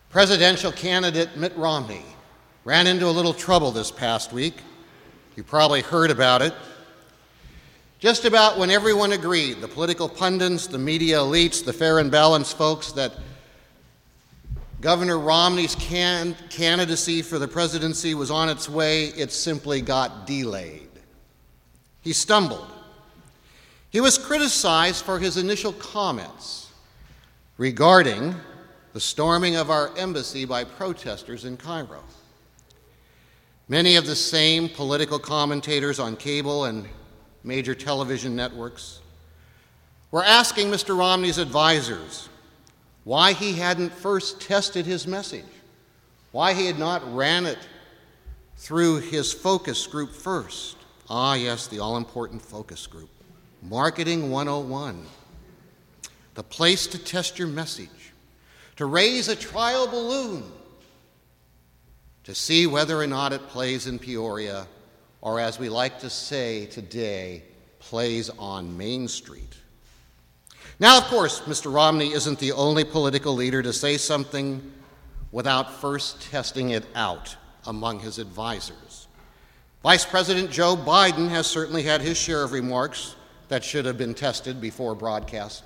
Presidential candidate Mitt Romney ran into a little trouble this past week. You probably heard about it. Just about when everyone agreed, the political pundits, the media elites, the fair and balanced folks, that Governor Romney's candidacy for the presidency was on its way, it simply got delayed. He stumbled. He was criticized for his initial comments regarding the storming of our embassy by protesters in Cairo. Many of the same political commentators on cable and major television networks were asking Mr. Romney's advisors why he hadn't first tested his message, why he had not ran it through his focus group first. Ah, yes, the all-important focus group. Marketing 101. The place to test your message, to raise a trial balloon, to see whether or not it plays in Peoria, or as we like to say today, plays on Main Street. Now, of course, Mr. Romney isn't the only political leader to say something without first testing it out among his advisors. Vice President Joe Biden has certainly had his share of remarks that should have been tested before broadcast.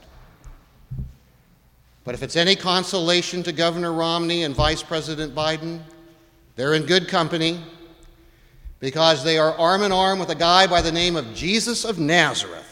But if it's any consolation to Governor Romney and Vice President Biden, they're in good company, because they are arm in arm with a guy by the name of Jesus of Nazareth.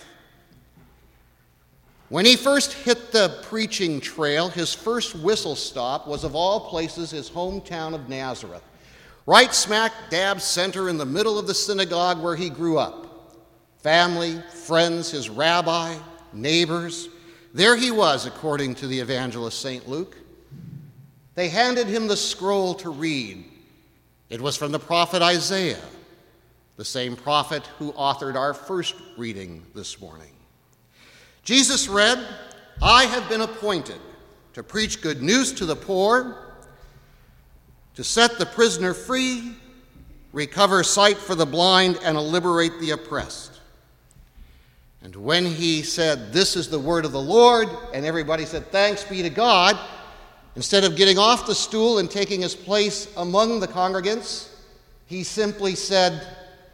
When he first hit the preaching trail, his first whistle stop was, of all places, his hometown of Nazareth, right smack dab center in the middle of the synagogue where he grew up. Family, friends, his rabbi, neighbors. There he was, according to the evangelist St. Luke. They handed him the scroll to read. It was from the prophet Isaiah, the same prophet who authored our first reading this morning. Jesus read, "I have been appointed to preach good news to the poor, to set the prisoner free, recover sight for the blind, and liberate the oppressed." And when he said, "This is the word of the Lord," and everybody said, "Thanks be to God," instead of getting off the stool and taking his place among the congregants, he simply said,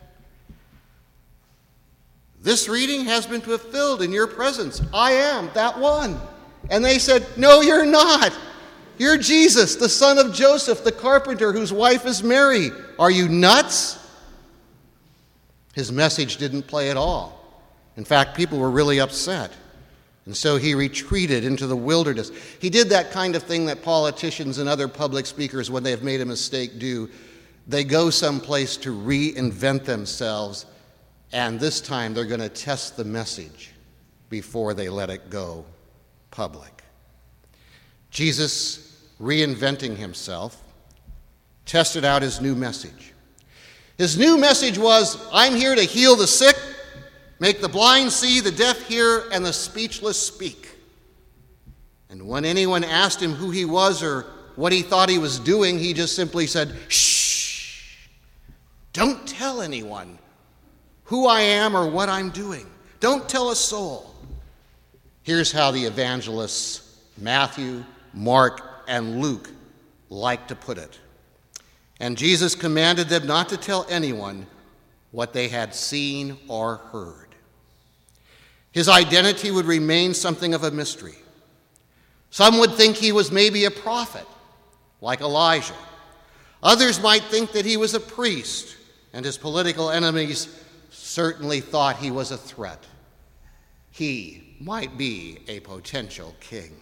"This reading has been fulfilled in your presence. I am that one." And they said, "No, you're not. You're Jesus, the son of Joseph, the carpenter, whose wife is Mary. Are you nuts?" His message didn't play at all. In fact, people were really upset. And so he retreated into the wilderness. He did that kind of thing that politicians and other public speakers, when they've made a mistake, do. They go someplace to reinvent themselves, and this time they're going to test the message before they let it go public. Jesus, reinventing himself, tested out his new message. His new message was, "I'm here to heal the sick, make the blind see, the deaf hear, and the speechless speak." And when anyone asked him who he was or what he thought he was doing, he just simply said, "Shh, don't tell anyone who I am or what I'm doing. Don't tell a soul." Here's how the evangelists Matthew, Mark, and Luke like to put it. And Jesus commanded them not to tell anyone what they had seen or heard. His identity would remain something of a mystery. Some would think he was maybe a prophet, like Elijah. Others might think that he was a priest, and his political enemies certainly thought he was a threat. He might be a potential king.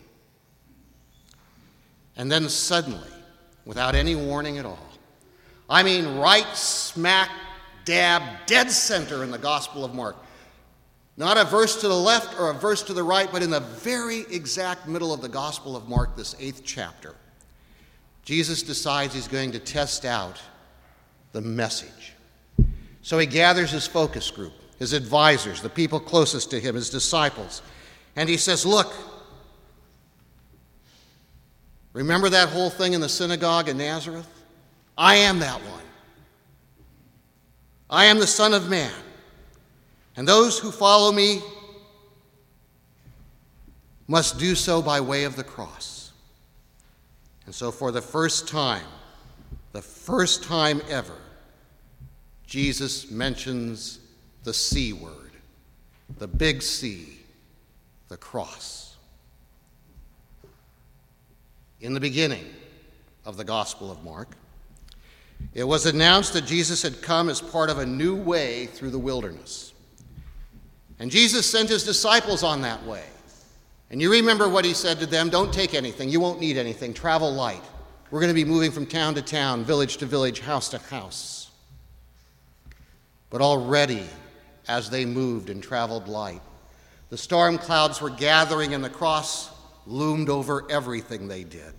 And then suddenly, without any warning at all, I mean right smack dab dead center in the Gospel of Mark, not a verse to the left or a verse to the right, but in the very exact middle of the Gospel of Mark, this 8th chapter, Jesus decides he's going to test out the message. So he gathers his focus group, his advisors, the people closest to him, his disciples, and he says, "Look, remember that whole thing in the synagogue in Nazareth? I am that one. I am the Son of Man, and those who follow me must do so by way of the cross." And so for the first time ever, Jesus mentions the C word, the big C, the cross. In the beginning of the Gospel of Mark, it was announced that Jesus had come as part of a new way through the wilderness. And Jesus sent his disciples on that way. And you remember what he said to them: don't take anything, you won't need anything, travel light. We're going to be moving from town to town, village to village, house to house. But already, as they moved and traveled light, the storm clouds were gathering and the cross loomed over everything they did.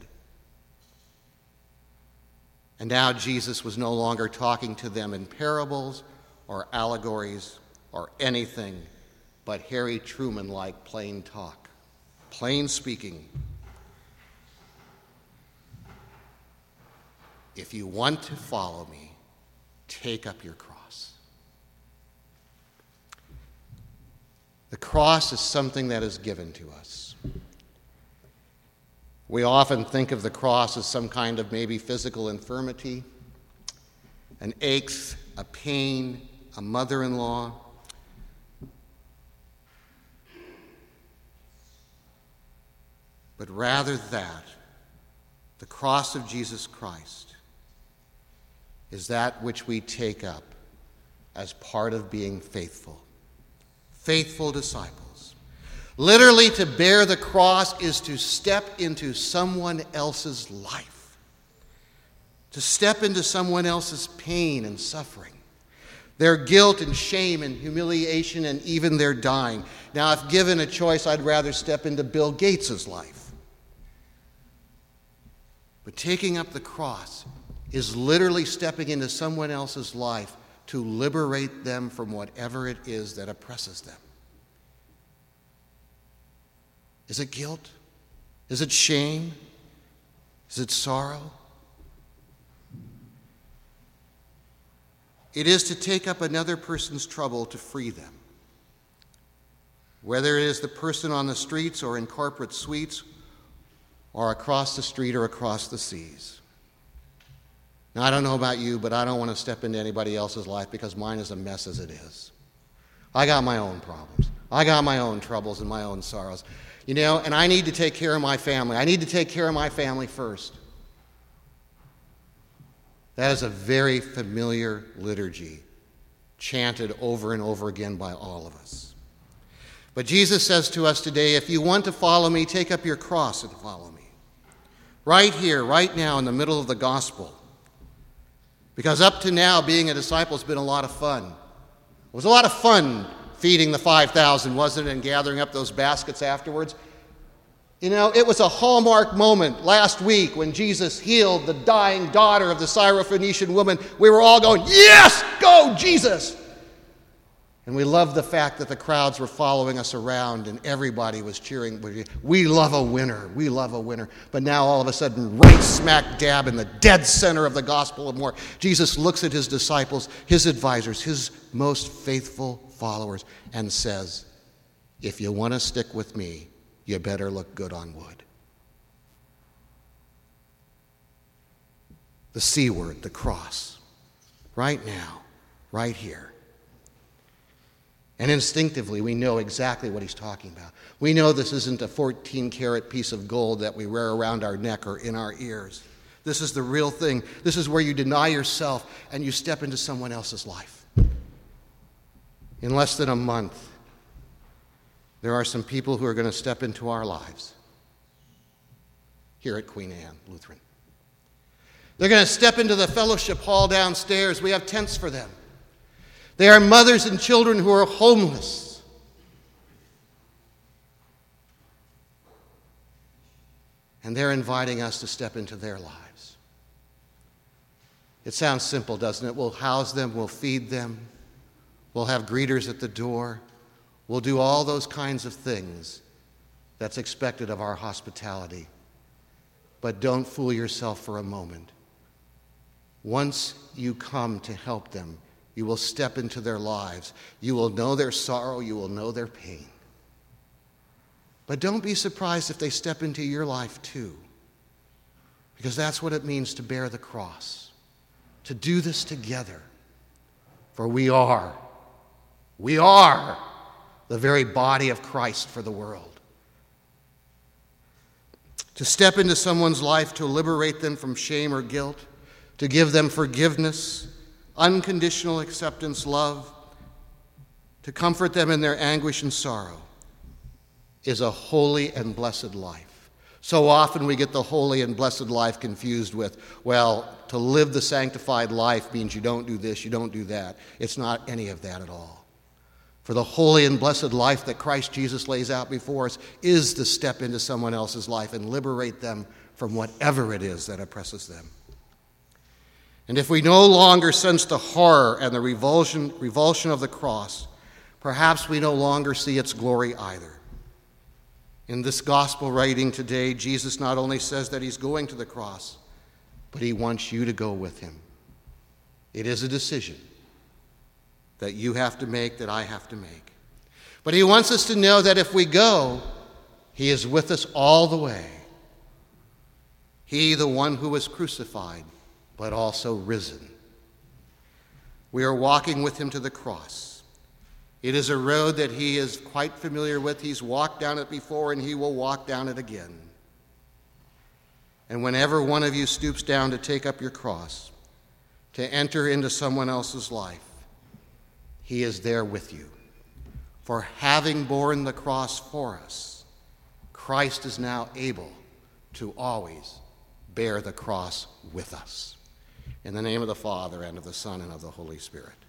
And now Jesus was no longer talking to them in parables or allegories or anything but Harry Truman-like plain talk, plain speaking. If you want to follow me, take up your cross. The cross is something that is given to us. We often think of the cross as some kind of maybe physical infirmity, an ache, a pain, a mother-in-law. But rather that, the cross of Jesus Christ is that which we take up as part of being faithful, faithful disciples. Literally, to bear the cross is to step into someone else's life, to step into someone else's pain and suffering, their guilt and shame and humiliation and even their dying. Now, if given a choice, I'd rather step into Bill Gates's life. But taking up the cross is literally stepping into someone else's life to liberate them from whatever it is that oppresses them. Is it guilt? Is it shame? Is it sorrow? It is to take up another person's trouble to free them. Whether it is the person on the streets or in corporate suites or across the street or across the seas. Now, I don't know about you, but I don't want to step into anybody else's life because mine is a mess as it is. I got my own problems. I got my own troubles and my own sorrows. And I need to take care of my family. I need to take care of my family first. That is a very familiar liturgy, chanted over and over again by all of us. But Jesus says to us today, if you want to follow me, take up your cross and follow me. Right here, right now, in the middle of the gospel. Because up to now, being a disciple has been a lot of fun. It was a lot of fun feeding the 5,000, wasn't it, and gathering up those baskets afterwards. It was a hallmark moment last week when Jesus healed the dying daughter of the Syrophoenician woman. We were all going, yes, go Jesus! And we loved the fact that the crowds were following us around and everybody was cheering. We love a winner. We love a winner. But now all of a sudden, right smack dab in the dead center of the Gospel of Mark, Jesus looks at his disciples, his advisors, his most faithful followers, and says, if you want to stick with me, you better look good on wood. The C word, the cross, right now, right here. And instinctively, we know exactly what he's talking about. We know this isn't a 14-karat piece of gold that we wear around our neck or in our ears. This is the real thing. This is where you deny yourself and you step into someone else's life. In less than a month, there are some people who are going to step into our lives here at Queen Anne Lutheran. They're going to step into the fellowship hall downstairs. We have tents for them. They are mothers and children who are homeless. And they're inviting us to step into their lives. It sounds simple, doesn't it? We'll house them, we'll feed them, we'll have greeters at the door, we'll do all those kinds of things that's expected of our hospitality. But don't fool yourself for a moment. Once you come to help them, you will step into their lives. You will know their sorrow. You will know their pain. But don't be surprised if they step into your life too. Because that's what it means to bear the cross, to do this together. For we are the very body of Christ for the world. To step into someone's life, to liberate them from shame or guilt, to give them forgiveness, unconditional acceptance, love, to comfort them in their anguish and sorrow, is a holy and blessed life. So often we get the holy and blessed life confused with, well, to live the sanctified life means you don't do this, you don't do that. It's not any of that at all. For the holy and blessed life that Christ Jesus lays out before us is to step into someone else's life and liberate them from whatever it is that oppresses them. And if we no longer sense the horror and the revulsion of the cross, perhaps we no longer see its glory either. In this gospel writing today, Jesus not only says that he's going to the cross, but he wants you to go with him. It is a decision that you have to make, that I have to make. But he wants us to know that if we go, he is with us all the way. He, the one who was crucified, but also risen. We are walking with him to the cross. It is a road that he is quite familiar with. He's walked down it before, and he will walk down it again. And whenever one of you stoops down to take up your cross, to enter into someone else's life, he is there with you. For having borne the cross for us, Christ is now able to always bear the cross with us. In the name of the Father, and of the Son, and of the Holy Spirit.